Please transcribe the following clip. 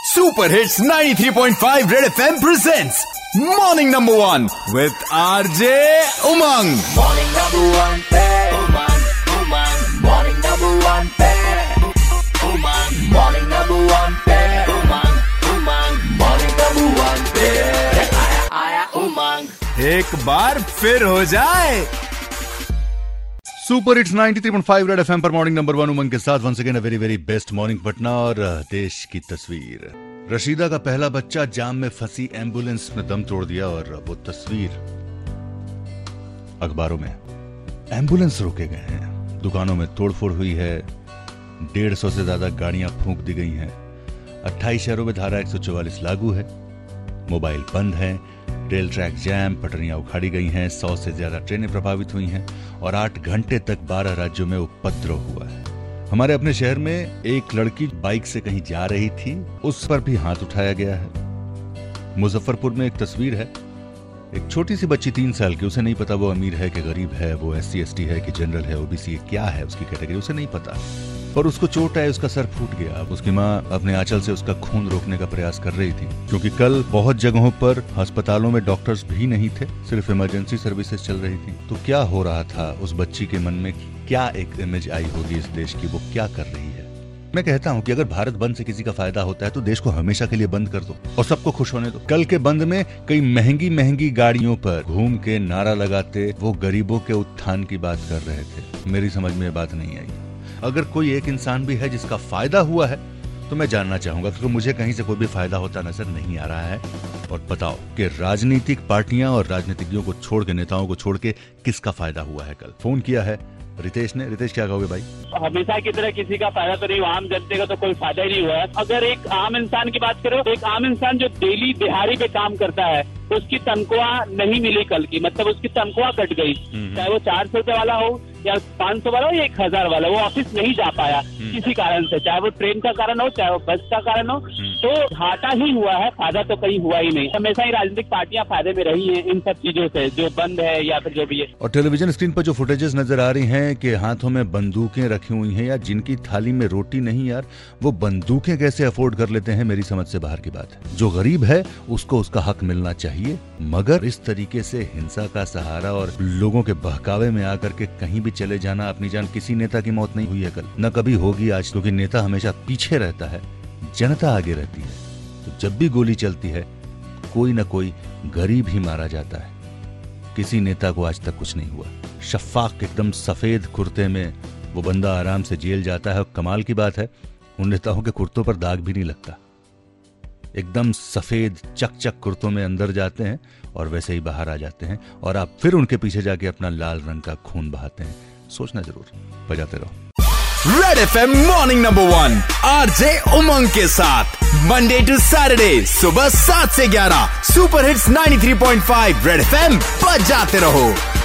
Super hits 93.5 red FM presents morning number 1 with RJ Umang. Morning number 1 पे उमंग, morning number 1 पे उमंग, morning number 1 पे उमंग, morning number 1 पे आया उमंग। एक बार फिर हो जाए। सुपर हिट्स 93.5 रेड एफएम पर मॉर्निंग नंबर 1 उमंग के साथ once again a very very best morning Patna. और देश की तस्वीर, रशीदा का पहला बच्चा जाम में फंसी एम्बुलेंस में दम तोड़ दिया और वो तस्वीर अखबारों में। एम्बुलेंस रोके गए हैं, दुकानों में तोड़फोड़ हुई है, 150 से ज्यादा गाड़ियां फूंक दी गई हैं, 28 शहरों में धारा 144 लागू है, मोबाइल बंद है, रेल ट्रैक जैम, पटरियां उखाड़ी गई हैं, 100 से ज्यादा ट्रेनें प्रभावित हुई हैं और 8 घंटे तक 12 राज्यों में उपद्रव हुआ है। हमारे अपने शहर में एक लड़की बाइक से कहीं जा रही थी, उस पर भी हाथ उठाया गया है। मुजफ्फरपुर में एक तस्वीर है, एक छोटी सी बच्ची 3 साल की, उसे नहीं पता वो अमीर है कि गरीब है, वो SC ST है कि जनरल है, OBC क्या है उसकी कैटेगरी, उसे नहीं पता, पर उसको चोट है, उसका सर फूट गया। अब उसकी माँ अपने आंचल से उसका खून रोकने का प्रयास कर रही थी, क्योंकि कल बहुत जगहों पर अस्पतालों में डॉक्टर्स भी नहीं थे, सिर्फ इमरजेंसी सर्विसेज चल रही थी। तो क्या हो रहा था उस बच्ची के मन में, क्या एक इमेज आई होगी इस देश की, वो क्या कर रही है। मैं कहता हूँ कि अगर भारत बंद से किसी का फायदा होता है तो देश को हमेशा के लिए बंद कर दो और सबको खुश होने दो। कल के बंद में कई महंगी महंगी गाड़ियों पर घूम के नारा लगाते वो गरीबों के उत्थान की बात कर रहे थे। मेरी समझ में बात नहीं आई। अगर कोई एक इंसान भी है जिसका फायदा हुआ है तो मैं जानना चाहूंगा, क्योंकि मुझे कहीं से कोई भी फायदा होता नजर नहीं आ रहा है। और बताओ कि राजनीतिक पार्टियां और राजनीतिज्ञों को छोड़ के, नेताओं को छोड़ के किसका फायदा हुआ है। कल फोन किया है रितेश ने। रितेश, क्या कहोगे भाई? हमेशा की तरह किसी का फायदा तो नहीं हुआ, आम जनते का तो कोई फायदा ही नहीं हुआ है। अगर एक आम इंसान की बात करो, एक आम इंसान जो डेली दिहाड़ी पे काम करता है, उसकी तनख्वाह नहीं मिली कल की, मतलब उसकी तनख्वाह कट गई, चाहे वो 400 रुपए वाला हो या 500 वाला हो या 1000 वाला, वो ऑफिस नहीं जा पाया किसी कारण से, चाहे वो ट्रेन का कारण हो चाहे वो बस का कारण हो, तो घाटा ही हुआ है, फायदा तो कहीं हुआ ही नहीं। हमेशा ही राजनीतिक पार्टियां फायदे में रही हैं इन सब चीजों से, जो बंद है या फिर जो भी है। और टेलीविजन स्क्रीन पर जो फुटेजेस नजर आ रही हैं कि हाथों में बंदूकें रखी हुई हैं, या जिनकी थाली में रोटी नहीं, यार वो बंदूकें कैसे अफोर्ड कर लेते हैं, मेरी समझ से बाहर की बात है। जो गरीब है उसको उसका हक मिलना चाहिए, मगर इस तरीके से हिंसा का सहारा और लोगों के बहकावे में आकर के कहीं भी चले जाना, अपनी जान, किसी नेता की मौत नहीं हुई है कल, न कभी होगी आज, क्योंकि नेता हमेशा पीछे रहता है, जनता आगे रहती है। तो जब भी गोली चलती है कोई न कोई गरीब ही मारा जाता है। किसी नेता को आज तक कुछ नहीं हुआ। शफाक एकदम सफेद कुर्ते में वो बंदा आराम से जेल जाता है। और कमाल की बात है, उन नेताओं के कुर्तों पर दाग भी नहीं लगता, एकदम सफेद चक कुर्तों में अंदर जाते हैं और वैसे ही बाहर आ जाते हैं, और आप फिर उनके पीछे जाके अपना लाल रंग का खून बहाते हैं। सोचना जरूर, बजाते रहो। Red FM morning number 1 RJ Umang के साथ मंडे टू सैटरडे सुबह 7 से 11 सुपर हिट्स 93.5 रेड एफएम बजाते रहो।